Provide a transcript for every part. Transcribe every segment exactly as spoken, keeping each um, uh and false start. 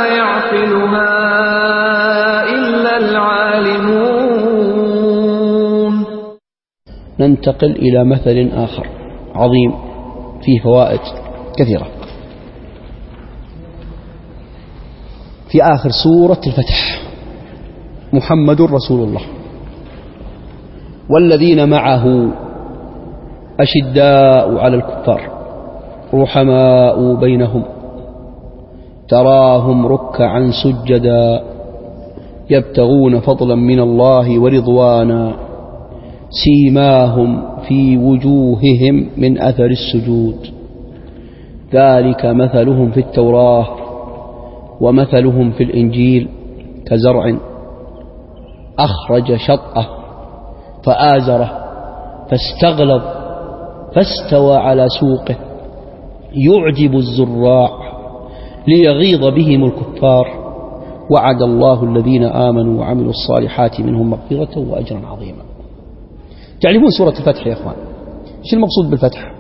لا يعقلها إلا العالمون. ننتقل إلى مثل آخر عظيم فيه فوائد كثيرة في آخر سورة الفتح: محمد رسول الله والذين معه أشداء على الكفار رحماء بينهم تراهم ركعا سجدا يبتغون فضلا من الله ورضوانا سيماهم في وجوههم من أثر السجود ذلك مثلهم في التوراة ومثلهم في الإنجيل كزرع أخرج شطأه فآزره فاستغلظ فاستوى على سوقه يعجب الزراع ليغيظ بهم الكفار وعد الله الذين آمنوا وعملوا الصالحات منهم مغفرة وأجرا عظيما. تعرفون سورة الفتح يا أخوان؟ ايش المقصود بالفتح؟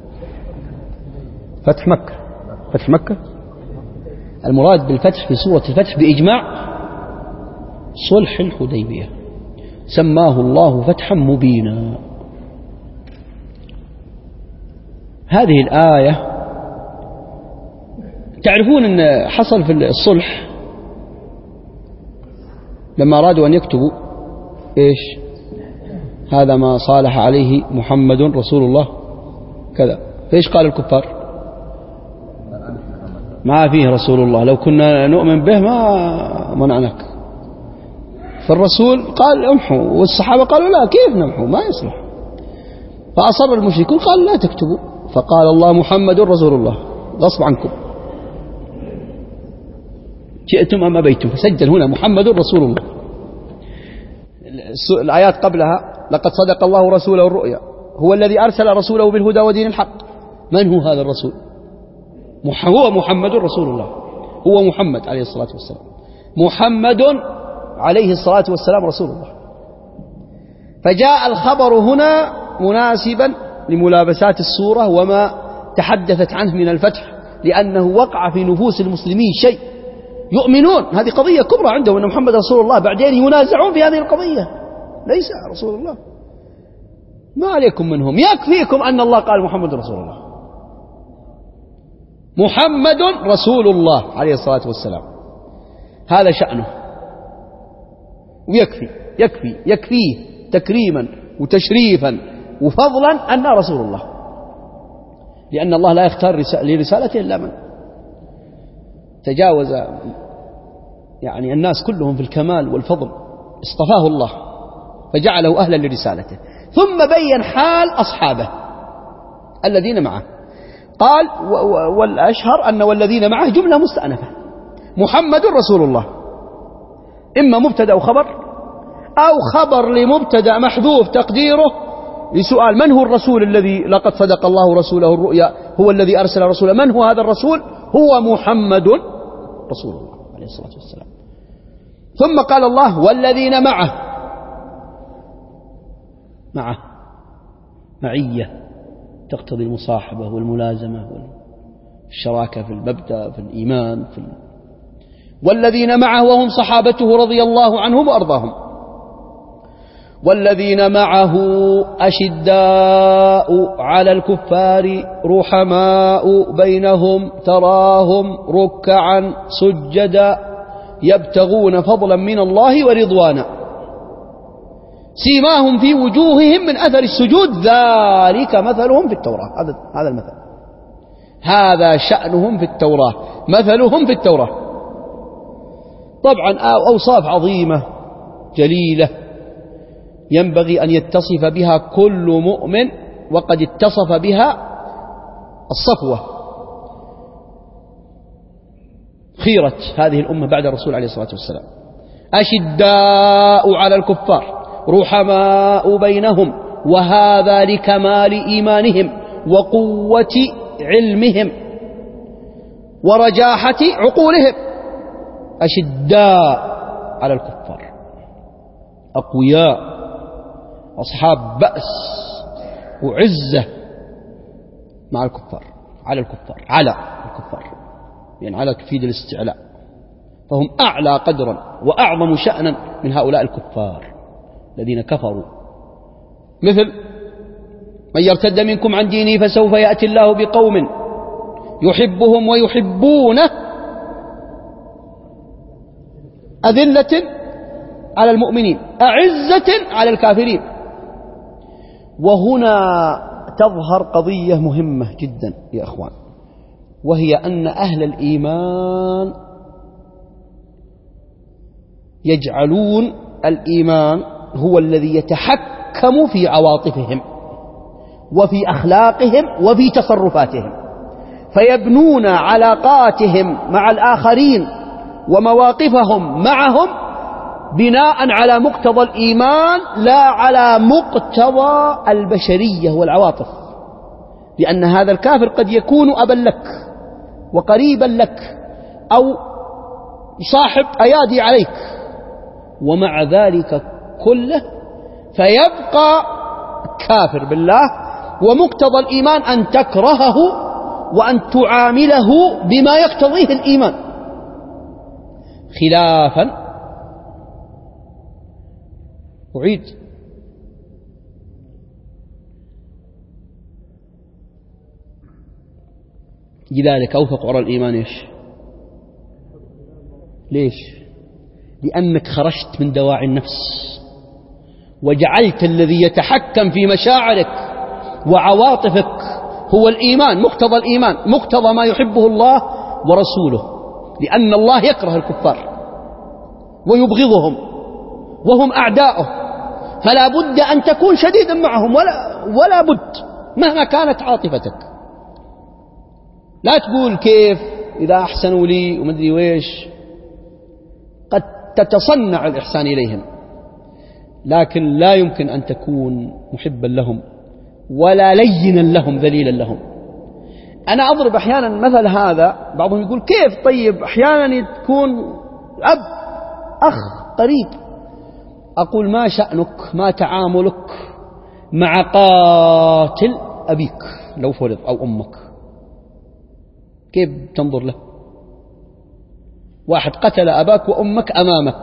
فتح مكة. فتح مكة المراد بالفتح في سورة الفتح بإجماع صلح الحديبية، سماه الله فتحا مبينا. هذه الآية تعرفون أن حصل في الصلح لما أرادوا أن يكتبوا إيش؟ هذا ما صالح عليه محمد رسول الله كذا، فإيش قال الكفار؟ ما فيه رسول الله، لو كنا نؤمن به ما منعناك. فالرسول قال امحوا، والصحابة قالوا لا كيف نمحوا ما يصلح. فأصر المشركون قال لا تكتبوا، فقال الله محمد رسول الله غصب عنكم جئتم أم أبيتم، فسجل هنا محمد رسول الله. الآيات قبلها لقد صدق الله رسوله الرؤيا هو الذي أرسل رسوله بالهدى ودين الحق. من هو هذا الرسول؟ هو محمد رسول الله، هو محمد عليه الصلاة والسلام. محمد عليه الصلاة والسلام رسول الله. فجاء الخبر هنا مناسبا لملابسات السورة وما تحدثت عنه من الفتح، لأنه وقع في نفوس المسلمين شيء يؤمنون، هذه قضية كبرى عندهم أن محمد رسول الله، بعدين ينازعون في هذه القضية ليس رسول الله. ما عليكم منهم، يكفيكم أن الله قال محمد رسول الله. محمد رسول الله عليه الصلاة والسلام، هذا شأنه، ويكفي يكفي يكفيه تكريما وتشريفا وفضلا أن رسول الله، لأن الله لا يختار لرسالته إلا من تجاوز يعني الناس كلهم في الكمال والفضل، اصطفاه الله فجعله أهلا لرسالته. ثم بين حال أصحابه الذين معه، قال والأشهر أن والذين معه جملة مستأنفة، محمد رسول الله إما مبتدأ أو خبر، أو خبر لمبتدأ محذوف تقديره لسؤال من هو الرسول الذي لقد صدق الله رسوله الرؤيا هو الذي أرسل رسوله، من هو هذا الرسول؟ هو محمد رسول الله عليه الصلاة والسلام. ثم قال الله والذين معه، معه معية تقتضي المصاحبة والملازمة والشراكة في المبدأ في الإيمان في ال... والذين معه وهم صحابته رضي الله عنهم وأرضاهم. والذين معه أشداء على الكفار رحماء بينهم تراهم ركعا سجدا يبتغون فضلا من الله ورضوانا سيماهم في وجوههم من أثر السجود ذلك مثلهم في التوراة. هذا هذا المثل، هذا شأنهم في التوراة، مثلهم في التوراة. طبعا أوصاف عظيمة جليلة ينبغي أن يتصف بها كل مؤمن، وقد اتصف بها الصفوة خيرة هذه الأمة بعد الرسول عليه الصلاة والسلام. أشداء على الكفار رحماء بينهم، وهذا لكمال إيمانهم وقوة علمهم ورجاحة عقولهم. أشداء على الكفار، أقوياء، أصحاب بأس وعزة مع الكفار، على الكفار، على الكفار، يعني على تفيد الاستعلاء فهم أعلى قدرا وأعظم شأنا من هؤلاء الكفار الذين كفروا. مثل من يرتد منكم عن دينه فسوف يأتي الله بقوم يحبهم ويحبونه أذلة على المؤمنين أعزة على الكافرين. وهنا تظهر قضية مهمة جدا يا أخوان، وهي أن أهل الإيمان يجعلون الإيمان هو الذي يتحكم في عواطفهم وفي أخلاقهم وفي تصرفاتهم، فيبنون علاقاتهم مع الآخرين ومواقفهم معهم بناء على مقتضى الإيمان لا على مقتضى البشرية والعواطف، لأن هذا الكافر قد يكون أبا لك وقريبا لك أو صاحب أيادي عليك، ومع ذلك كله فيبقى كافر بالله، ومقتضى الإيمان أن تكرهه وأن تعامله بما يقتضيه الإيمان، خلافا أعيد لذلك أوثق عرى الإيمان إيش؟ ليش؟ لأنك خرجت من دواعي النفس وجعلت الذي يتحكم في مشاعرك وعواطفك هو الإيمان، مقتضى الإيمان، مقتضى ما يحبه الله ورسوله، لأن الله يكره الكفار ويبغضهم وهم أعداؤه، فلا بد أن تكون شديدا معهم ولا, ولا بد مهما كانت عاطفتك. لا تقول كيف إذا أحسنوا لي ومدري ويش، قد تتصنع الإحسان إليهم، لكن لا يمكن أن تكون محبا لهم ولا لينا لهم ذليلا لهم. أنا أضرب أحيانا مثل هذا، بعضهم يقول كيف طيب أحيانا تكون أب أخ قريب، أقول ما شأنك ما تعاملك مع قاتل أبيك لو فرض أو أمك، كيف تنظر له؟ واحد قتل أباك وأمك أمامك،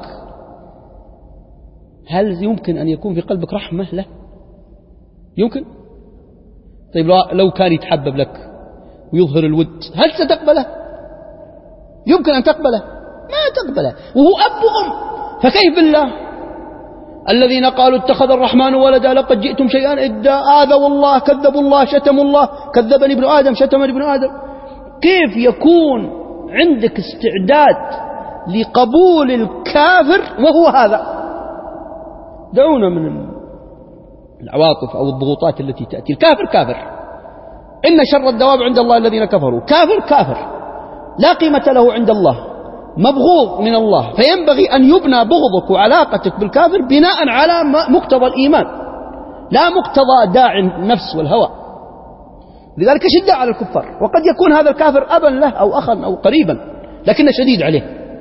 هل يمكن أن يكون في قلبك رحمة له؟ يمكن؟ طيب لو كان يتحبب لك ويظهر الود هل ستقبله؟ يمكن أن تقبله؟ ما تقبله، وهو أب وأم. فكيف بالله الذين قالوا اتخذ الرحمن ولدا لقد جئتم شيئا إدا، آذوا الله كذبوا الله شتموا الله، كذبني ابن آدم شتمني ابن آدم. كيف يكون عندك استعداد لقبول الكافر وهو هذا؟ دعونا من العواطف أو الضغوطات التي تأتي. الكافر كافر، إن شر الدواب عند الله الذين كفروا. كافر كافر لا قيمة له عند الله، مبغوض من الله، فينبغي أن يبنى بغضك وعلاقتك بالكافر بناء على مقتضى الإيمان لا مقتضى داعي النفس والهوى. لذلك شدة على الكفار، وقد يكون هذا الكافر أبا له أو أخا أو قريبا، لكنه شديد عليه،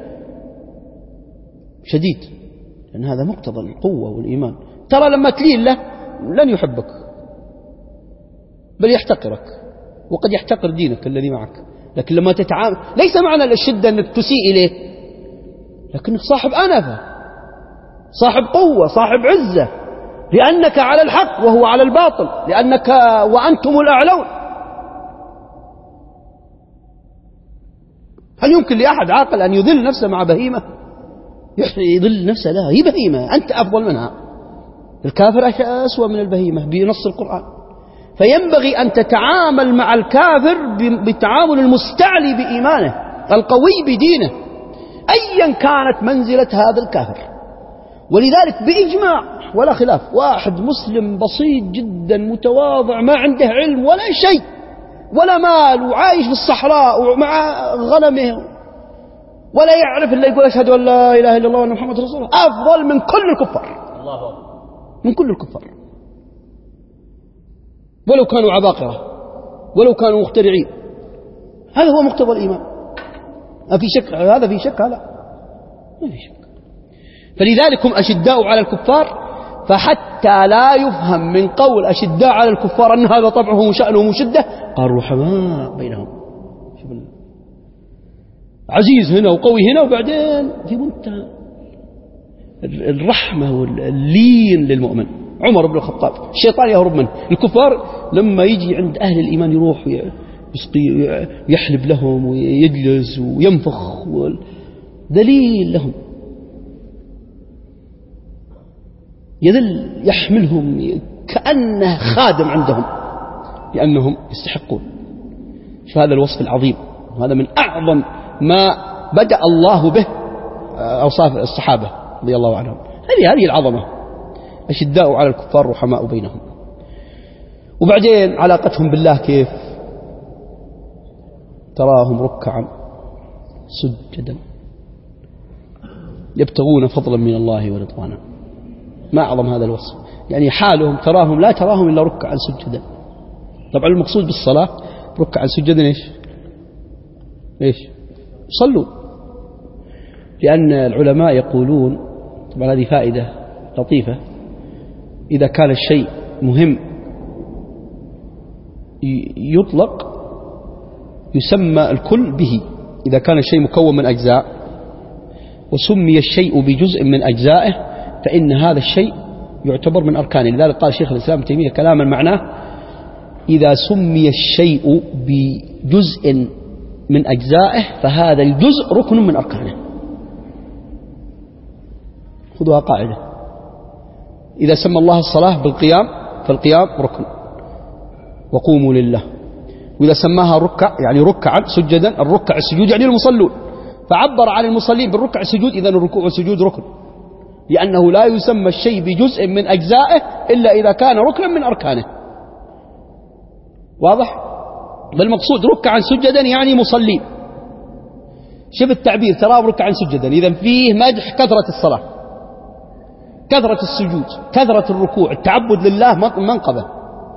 شديد، لأن هذا مقتضى القوة والإيمان. ترى لما تلين له لن يحبك بل يحتقرك، وقد يحتقر دينك الذي معك. لكن لما تتعامل، ليس معنى الشدة أنك تسيء إليه، لكنك صاحب أنفة، صاحب قوة، صاحب عزة، لأنك على الحق وهو على الباطل، لأنك وأنتم الأعلون. هل يمكن لأحد عاقل أن يذل نفسه مع بهيمة؟ يذل نفسه؟ لا، هي بهيمة، أنت أفضل منها. الكافر أسوأ من البهيمة بنص القرآن. فينبغي أن تتعامل مع الكافر بالتعامل المستعلي بإيمانه القوي بدينه أيا كانت منزلة هذا الكافر. ولذلك بإجماع ولا خلاف، واحد مسلم بسيط جدا متواضع ما عنده علم ولا شيء ولا مال وعايش في الصحراء ومع غنمه ولا يعرف إلا يقول أشهد أن لا إله إلا الله وأن محمد رسول الله، أفضل من كل الكفار، من كل الكفار، ولو كانوا عباقرة ولو كانوا مخترعين. هذا هو مقتضى الإيمان. ما في شك هذا؟ في شك هذا؟ ما في شك. فلذلك هم أشداء على الكفار، فحتى لا يفهم من قول أشداء على الكفار أن هذا طبعهم وشأنهم وشدة، قالوا رحماء بينهم. عزيز هنا وقوي هنا، وبعدين في منتهى الرحمة واللين للمؤمن. عمر بن الخطاب الشيطان يهرب منه. الكفار لما يجي عند أهل الإيمان يروح يحلب لهم ويجلس وينفخ، دليل لهم، يذل يحملهم كأنه خادم عندهم لأنهم يستحقون. شو هذا الوصف العظيم، وهذا من أعظم ما بدأ الله به أوصاف الصحابة رضي الله عنهم. هذه هذه العظمة، أشداء على الكفار رحماء بينهم. وبعدين علاقتهم بالله كيف؟ تراهم ركعا سجدا يبتغون فضلا من الله ورضوانا. ما أعظم هذا الوصف، يعني حالهم تراهم لا تراهم إلا ركعا سجدا. طبعا المقصود بالصلاة ركعا سجدا إيش؟ إيش؟ صلوا. لأن العلماء يقولون، طبعا هذه فائدة لطيفة، إذا كان الشيء مهم يطلق يسمى الكل به. إذا كان الشيء مكون من أجزاء وسمي الشيء بجزء من أجزائه فإن هذا الشيء يعتبر من أركانه. لذلك قال شيخ الإسلام ابن تيمية كلاما معناه: إذا سمي الشيء بجزء من أجزائه فهذا الجزء ركن من أركانه. خذوها قاعدة: إذا سمى الله الصلاة بالقيام فالقيام ركن وقوموا لله. وإذا سماها ركع يعني ركعا سجدا، الركع السجود يعني المصلون، فعبر عن المصلين بالركع السجود، إذن الركوع والسجود ركن، لأنه لا يسمى الشيء بجزء من أجزائه إلا إذا كان ركنا من أركانه. واضح؟ بالمقصود ركعا سجدا يعني مصلين. شوف التعبير: تراه ركعا سجدا، إذن فيه مدح كثرة الصلاة، كثرة السجود، كثرة الركوع، التعبد لله منقبة،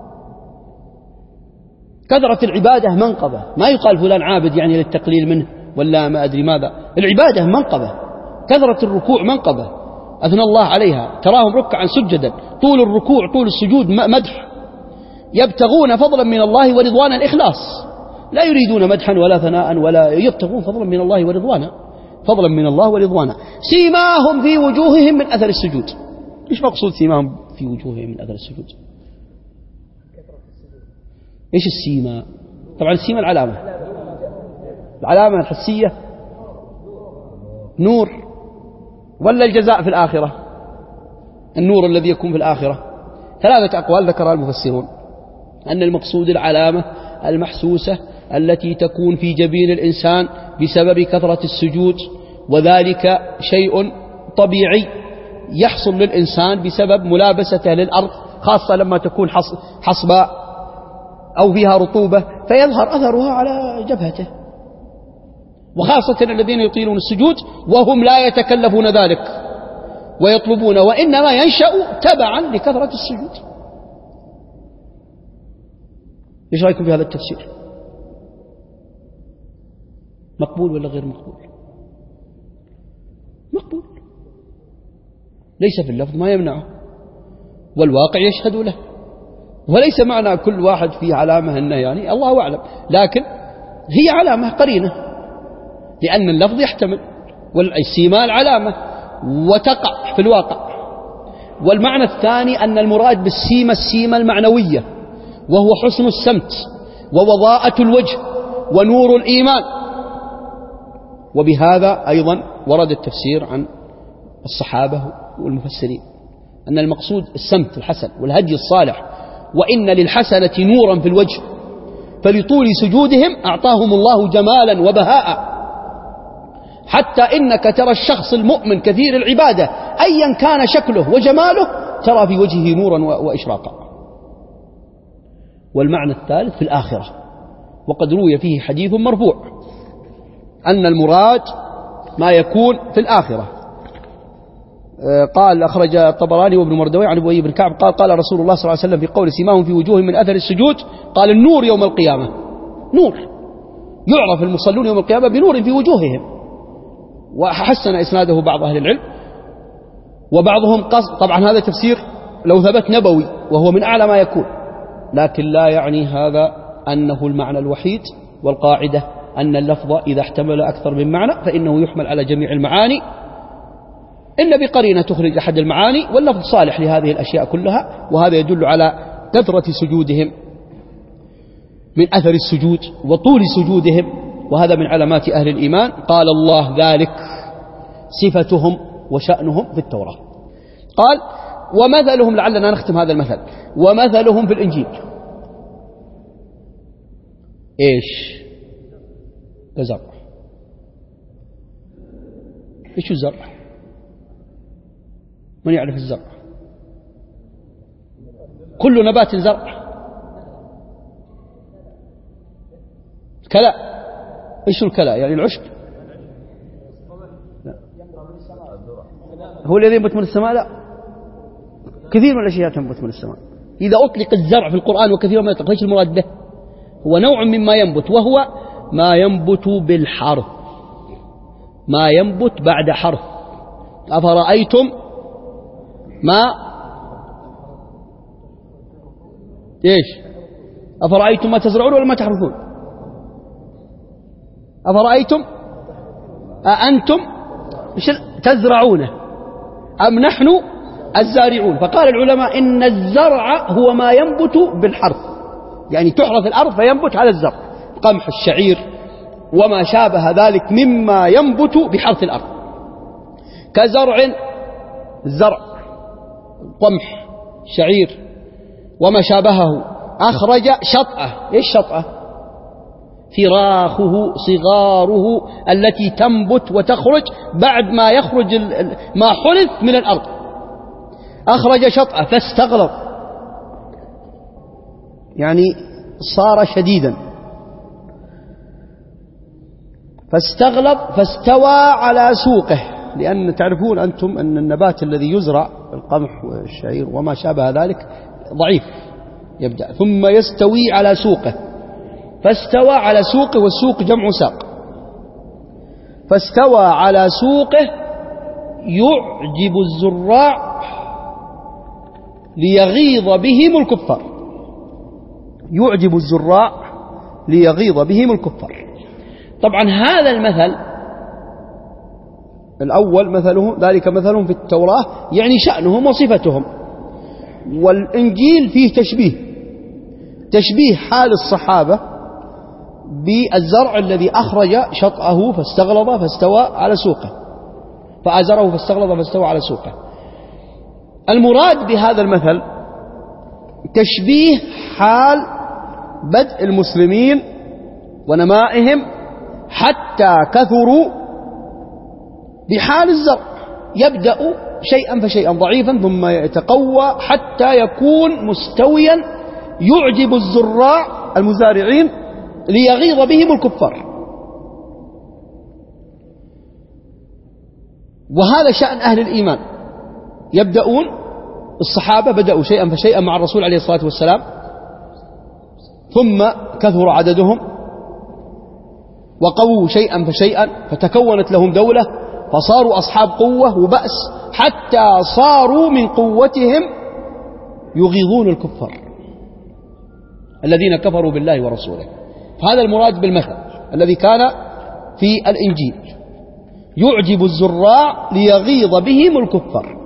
كثرة العبادة منقبة. ما يقال فلان عابد يعني للتقليل منه ولا ما أدري ماذا، العبادة منقبة، كثرة الركوع منقبة أثنى الله عليها. تراهم ركعا سجدا، طول الركوع طول السجود مدح. يبتغون فضلا من الله ورضوانا، الإخلاص، لا يريدون مدحا ولا ثناء، ولا يبتغون فضلا من الله ورضوانا، فضلا من الله ورضوانا. سيماهم في وجوههم من أثر السجود. إيش مقصود سيماهم في وجوههم من أثر السجود؟ إيش السيما؟ طبعا السيما العلامة، العلامة الحسية، نور، ولا الجزاء في الآخرة؟ النور الذي يكون في الآخرة. ثلاثة أقوال ذكرها المفسرون، أن المقصود العلامة المحسوسة التي تكون في جبين الإنسان بسبب كثرة السجود، وذلك شيء طبيعي يحصل للإنسان بسبب ملابسته للأرض، خاصة لما تكون حصباء أو فيها رطوبة فيظهر أثرها على جبهته، وخاصة الذين يطيلون السجود وهم لا يتكلفون ذلك ويطلبون، وإنما ينشأ تبعا لكثرة السجود. إيش رأيكم في هذا التفسير؟ مقبول ولا غير مقبول؟ مقبول، ليس في اللفظ ما يمنعه، والواقع يشهد له، وليس معنى كل واحد فيه علامة أنه يعني الله أعلم، لكن هي علامة قرينة، لأن اللفظ يحتمل، والسيما علامة وتقع في الواقع. والمعنى الثاني أن المراد بالسيمة السيمة المعنوية، وهو حسن السمت ووضاءة الوجه ونور الإيمان. وبهذا أيضا ورد التفسير عن الصحابة والمفسرين أن المقصود السمت الحسن والهدي الصالح، وإن للحسنة نورا في الوجه، فلطول سجودهم أعطاهم الله جمالا وبهاء، حتى إنك ترى الشخص المؤمن كثير العبادة أيا كان شكله وجماله ترى في وجهه نورا وإشراقا. والمعنى الثالث في الآخرة، وقد روي فيه حديث مرفوع أن المراد ما يكون في الآخرة. قال أخرج الطبراني وابن مردوي عن أبي بن كعب قال قال رسول الله صلى الله عليه وسلم في قول سيماهم في وجوههم من أثر السجود، قال النور يوم القيامة، نور يعرف المصلون يوم القيامة بنور في وجوههم. وحسن إسناده بعض أهل العلم، وبعضهم قصد، طبعا هذا تفسير لو ثبت نبوي وهو من أعلى ما يكون، لكن لا يعني هذا أنه المعنى الوحيد، والقاعدة أن اللفظ إذا احتمل أكثر من معنى فإنه يحمل على جميع المعاني، إن بقرينة تخرج أحد المعاني، واللفظ صالح لهذه الأشياء كلها. وهذا يدل على كثرة سجودهم من أثر السجود وطول سجودهم، وهذا من علامات أهل الإيمان. قال الله ذلك صفتهم وشأنهم في التوراة. قال ومثلهم، لعلنا نختم هذا المثل، ومثلهم في الإنجيل إيش؟ الزرع. إيش الزرع؟ من يعرف الزرع؟ كل نبات زرع. كلا. إيش الكلا؟ يعني العشب. لا. هو الذي ينبت من السماء؟ لا، كثير من الأشياء تنبت من السماء. إذا أطلق الزرع في القرآن وكثير ما يطلق، إيش المراد به؟ هو نوع مما ينبت، وهو ما ينبت بالحرث، ما ينبت بعد حرث. أفرأيتم ما إيش؟ أفرأيتم ما تزرعون ولا ما تحرثون؟ أفرأيتم أأنتم تزرعونه أم نحن الزارعون؟ فقال العلماء إن الزرع هو ما ينبت بالحرث، يعني تحرث الأرض فينبت على الزرع، قمح، الشعير وما شابه ذلك مما ينبت بحرث الأرض، كزرع الزرع، قمح، شعير وما شابهه، أخرج شطأه. إيش شطأه؟ فراخه، صغاره التي تنبت وتخرج بعد ما يخرج ما حرث من الأرض. أخرج شطأه فاستغلظ، يعني صار شديدا، فاستغلظ فاستوى على سوقه. لأن تعرفون أنتم أن النبات الذي يزرع القمح والشعير وما شابه ذلك ضعيف، يبدأ ثم يستوي على سوقه، فاستوى على سوقه، والسوق جمع ساق، فاستوى على سوقه يعجب الزراع ليغيظ بهم الكفار، يعجب الزراع ليغيظ بهم الكفار. طبعا هذا المثل الأول مثلهم ذلك مثلهم في التوراة، يعني شأنهم وصفتهم. والإنجيل فيه تشبيه، تشبيه حال الصحابة بالزرع الذي أخرج شطأه فاستغلظ فاستوى على سوقه، فأزره فاستغلظ فاستوى على سوقه. المراد بهذا المثل تشبيه حال بدء المسلمين ونمائهم حتى كثروا بحال الزرع، يبدأ شيئا فشيئا ضعيفا ثم يتقوى حتى يكون مستويا يعجب الزراع المزارعين ليغيظ بهم الكفار. وهذا شأن أهل الإيمان، يبدأون، الصحابة بدأوا شيئا فشيئا مع الرسول عليه الصلاة والسلام، ثم كثر عددهم وقووا شيئا فشيئا، فتكونت لهم دولة، فصاروا أصحاب قوة وبأس، حتى صاروا من قوتهم يغيظون الكفار الذين كفروا بالله ورسوله. هذا المراد بالمثل الذي كان في الإنجيل، يعجب الزراع ليغيظ بهم الكفار.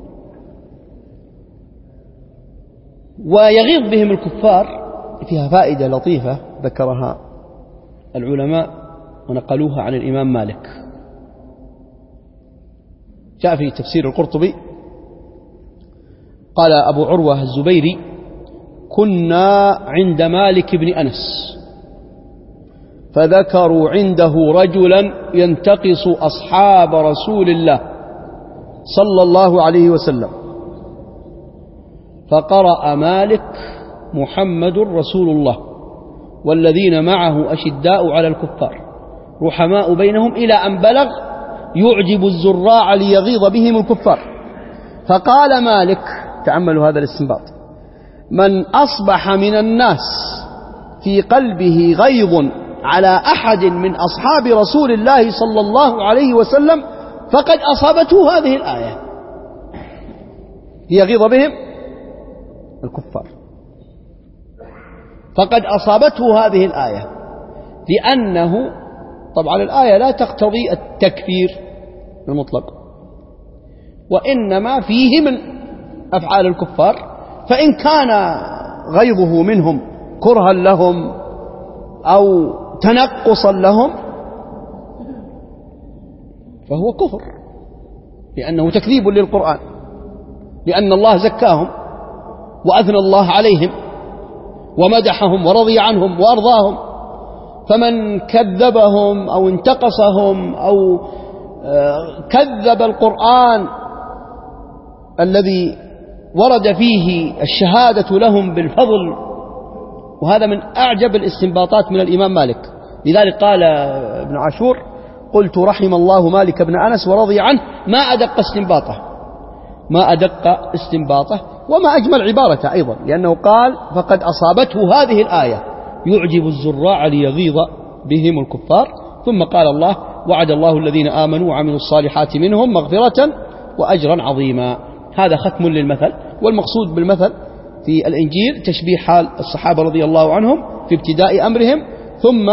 ويغيظ بهم الكفار فيها فائدة لطيفة ذكرها العلماء ونقلوها عن الإمام مالك. جاء في تفسير القرطبي قال أبو عروة الزبيري: كنا عند مالك بن أنس فذكروا عنده رجلا ينتقص أصحاب رسول الله صلى الله عليه وسلم، فقرأ مالك: محمد رسول الله والذين معه أشداء على الكفار رحماء بينهم، إلى أن بلغ: يعجب الزراع ليغيظ بهم الكفار. فقال مالك، تأملوا هذا الاستنباط: من أصبح من الناس في قلبه غيظ على أحد من أصحاب رسول الله صلى الله عليه وسلم فقد أصابته هذه الآية، ليغيظ بهم الكفار، فقد أصابته هذه الآية. لأنه طبعا الآية لا تقتضي التكفير المطلق، وإنما فيه من أفعال الكفار، فإن كان غيظه منهم كرها لهم أو تنقصا لهم فهو كفر، لأنه تكذيب للقرآن، لأن الله زكاهم وأثنى الله عليهم ومدحهم ورضي عنهم وأرضاهم، فمن كذبهم أو انتقصهم أو كذب القرآن الذي ورد فيه الشهادة لهم بالفضل، وهذا من أعجب الاستنباطات من الإمام مالك. لذلك قال ابن عاشور: قلت رحم الله مالك بن أنس ورضي عنه ما أدق استنباطه ما أدق استنباطه وما أجمل عبارته أيضا، لأنه قال: فقد أصابته هذه الآية يعجب الزراع ليغيظ بهم الكفار. ثم قال الله: وعد الله الذين آمنوا وعملوا الصالحات منهم مغفرة وأجرا عظيما. هذا ختم للمثل، والمقصود بالمثل في الإنجيل تشبيه حال الصحابة رضي الله عنهم في ابتداء أمرهم، ثم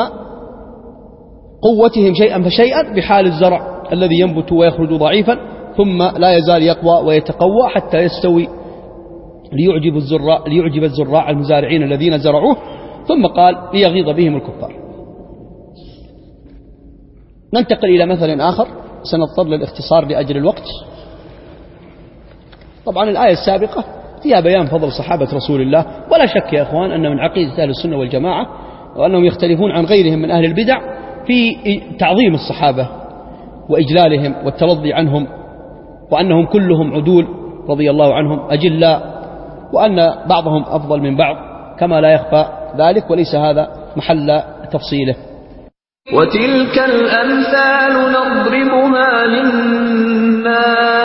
قوتهم شيئا فشيئا بحال الزرع الذي ينبت ويخرج ضعيفا ثم لا يزال يقوى ويتقوى حتى يستوي ليعجب الزراع, ليعجب الزراع المزارعين الذين زرعوه، ثم قال: ليغيظ بهم الكفار. ننتقل إلى مثل آخر، سنضطر للاختصار لأجل الوقت. طبعا الآية السابقة فيها بيان فضل صحابة رسول الله، ولا شك يا أخوان أن من عقيدة أهل السنة والجماعة وأنهم يختلفون عن غيرهم من أهل البدع في تعظيم الصحابة وإجلالهم والترضي عنهم، وأنهم كلهم عدول رضي الله عنهم أجلاء، وأن بعضهم أفضل من بعض كما لا يخفى ذلك، وليس هذا محل تفصيله. وتلك الأمثال نضربها للناس